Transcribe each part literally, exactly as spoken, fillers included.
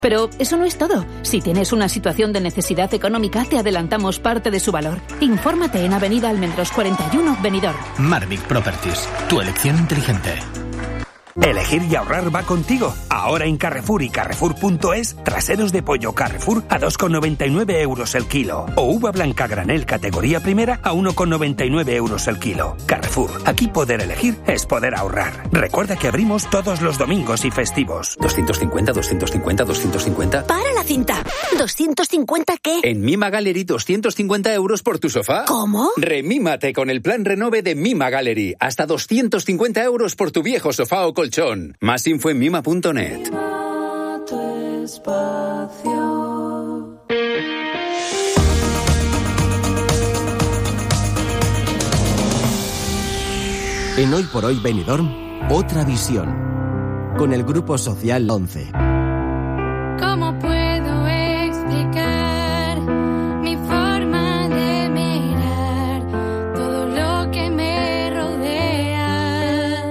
Pero eso no es todo. Si tienes una situación de necesidad económica, te adelantamos parte de su valor. Infórmate en Avenida Almendros cuarenta y uno, Benidorm. Marvic Properties, tu elección inteligente. Elegir y ahorrar va contigo. Ahora en Carrefour y Carrefour punto es, traseros de pollo Carrefour a dos con noventa y nueve euros el kilo. O uva blanca granel categoría primera a uno con noventa y nueve euros el kilo. Carrefour, aquí poder elegir es poder ahorrar. Recuerda que abrimos todos los domingos y festivos. doscientos cincuenta, doscientos cincuenta, doscientos cincuenta. ¡Para la cinta! ¿doscientos cincuenta qué? En Mima Gallery, doscientos cincuenta euros por tu sofá. ¿Cómo? Remímate con el plan Renove de Mima Gallery. Hasta doscientos cincuenta euros por tu viejo sofá o colchón. Más info en mima punto net. En Hoy por Hoy Benidorm, otra visión. Con el Grupo Social once. ¿Cómo puedo explicar mi forma de mirar todo lo que me rodea?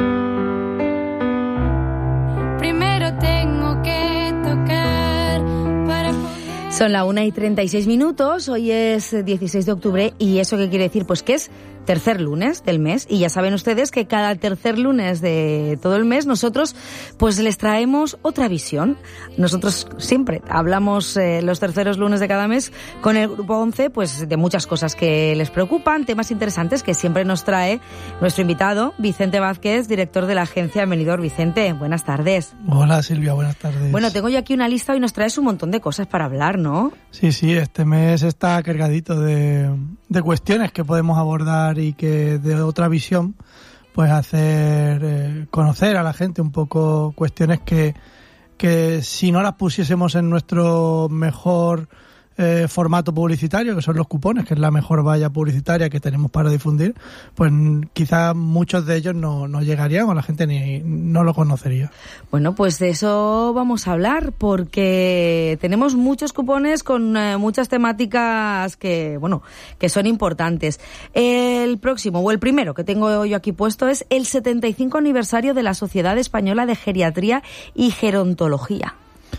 Primero tengo que tocar para poder... Son la una y treinta y seis minutos, hoy es dieciséis de octubre y ¿eso qué quiere decir? Pues que es tercer lunes del mes y ya saben ustedes que cada tercer lunes de todo el mes nosotros pues les traemos otra visión. Nosotros siempre hablamos eh, los terceros lunes de cada mes con el Grupo once pues de muchas cosas que les preocupan, temas interesantes que siempre nos trae nuestro invitado Vicente Vázquez, director de la agencia Benidorm. Vicente, buenas tardes. Hola Silvia, buenas tardes. Bueno, tengo yo aquí una lista y nos traes un montón de cosas para hablar, ¿no? Sí, sí, este mes está cargadito de, de cuestiones que podemos abordar y que de otra visión pues hacer eh, conocer a la gente un poco cuestiones que, que si no las pusiésemos en nuestro mejor eh, formato publicitario, que son los cupones, que es la mejor valla publicitaria que tenemos para difundir, pues quizás muchos de ellos no, no llegarían o la gente ni no lo conocería. Bueno, pues de eso vamos a hablar porque tenemos muchos cupones con eh, muchas temáticas que, bueno, que son importantes. El próximo o el primero que tengo yo aquí puesto es el setenta y cinco aniversario de la Sociedad Española de Geriatría y Gerontología.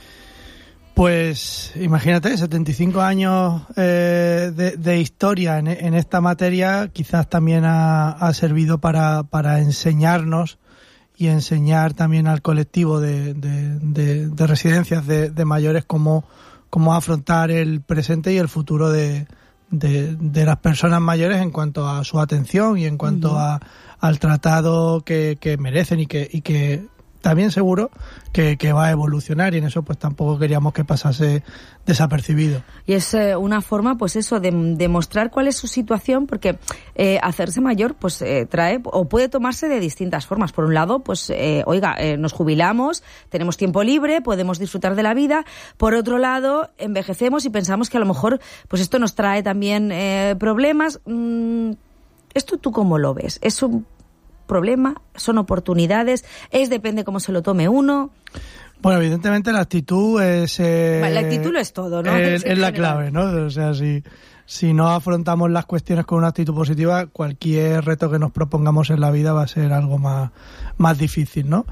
Pues imagínate, setenta y cinco años eh, de, de historia en, en esta materia, quizás también ha, ha servido para, para enseñarnos y enseñar también al colectivo de, de, de, de residencias de, de mayores cómo, cómo afrontar el presente y el futuro de, de, de las personas mayores en cuanto a su atención y en cuanto uh-huh. a, al tratado que, que merecen y que, y que también seguro que, que va a evolucionar y en eso pues tampoco queríamos que pasase desapercibido. Y es eh, una forma pues eso de, de mostrar cuál es su situación porque eh, hacerse mayor pues eh, trae o puede tomarse de distintas formas. Por un lado pues eh, oiga, eh, nos jubilamos, tenemos tiempo libre, podemos disfrutar de la vida. Por otro lado envejecemos y pensamos que a lo mejor pues esto nos trae también eh, problemas. Mm, ¿esto tú cómo lo ves? ¿Es un problema? ¿Son oportunidades? ¿Es depende cómo se lo tome uno? Bueno, evidentemente la actitud es... Eh, vale, la actitud lo es todo, ¿no? Es, es la clave, ¿no? O sea, si, si no afrontamos las cuestiones con una actitud positiva, cualquier reto que nos propongamos en la vida va a ser algo más, más difícil, ¿no?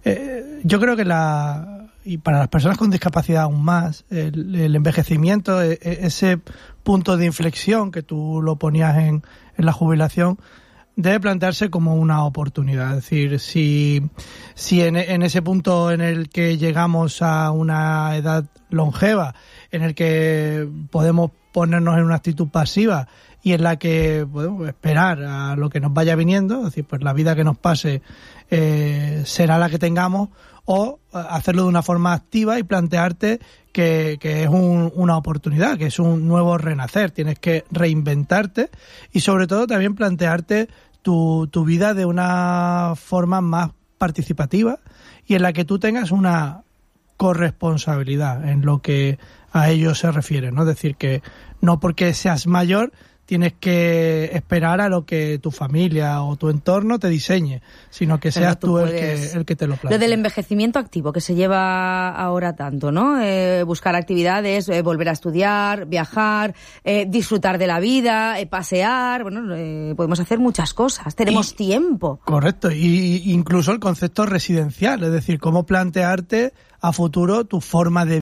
Eh, yo creo que la... y para las personas con discapacidad aún más, el, el envejecimiento, ese punto de inflexión que tú lo ponías en, en la jubilación, debe plantearse como una oportunidad. Es decir, si, si en, en ese punto en el que llegamos a una edad longeva, en el que podemos ponernos en una actitud pasiva y en la que podemos esperar a lo que nos vaya viniendo, es decir, pues la vida que nos pase eh, será la que tengamos, o hacerlo de una forma activa y plantearte que, que es un, una oportunidad, que es un nuevo renacer, tienes que reinventarte y sobre todo también plantearte tu, tu vida de una forma más participativa y en la que tú tengas una corresponsabilidad en lo que a ello se refiere, ¿no? Es decir, que no porque seas mayor tienes que esperar a lo que tu familia o tu entorno te diseñe, sino que seas tú, tú el, que, el que te lo plantea. Lo del envejecimiento activo que se lleva ahora tanto, ¿no? Eh, buscar actividades, eh, volver a estudiar, viajar, eh, disfrutar de la vida, eh, pasear, bueno, eh, podemos hacer muchas cosas, tenemos y, tiempo. Correcto, y incluso el concepto residencial, es decir, cómo plantearte a futuro tu forma de